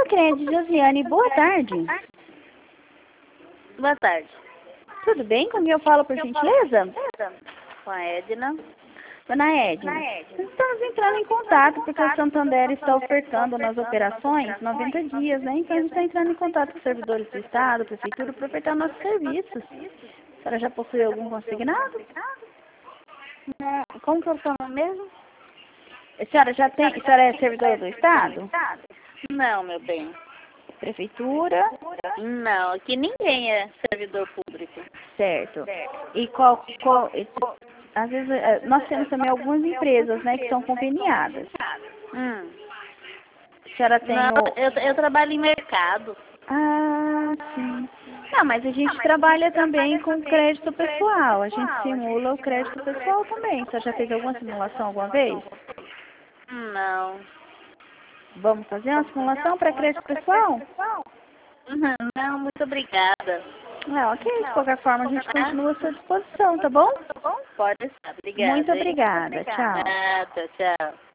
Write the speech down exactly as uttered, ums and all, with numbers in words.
Sicredi, Josiane, boa tarde. Boa tarde. Tudo bem? Com quem eu falo, por gentileza? Com a Edna. Dona Edna, estamos entrando em contato porque o Santander está ofertando nas operações noventa dias, né? Então a gente está entrando em contato com os servidores do Estado, Prefeitura, para ofertar nossos serviços. A senhora já possui algum consignado? Não, como que eu sou mesmo? A senhora já tem? A senhora é servidora do Estado? Não, meu bem. Prefeitura? Não, aqui ninguém é servidor público. Certo. E qual, qual às vezes, nós temos também algumas empresas, né, que são conveniadas. Hum. A senhora tem Não, o... eu, eu trabalho em mercado. Ah, sim. Não, mas a gente trabalha também com crédito pessoal. A gente simula o crédito pessoal também. Você já fez alguma simulação alguma vez? Não. Vamos fazer uma simulação para crédito pessoal? Uhum. Não, muito obrigada. Não, ok. De qualquer forma, a gente continua à sua disposição, tá bom? Pode estar. Obrigada. Muito obrigada. Tchau. Nada, tchau.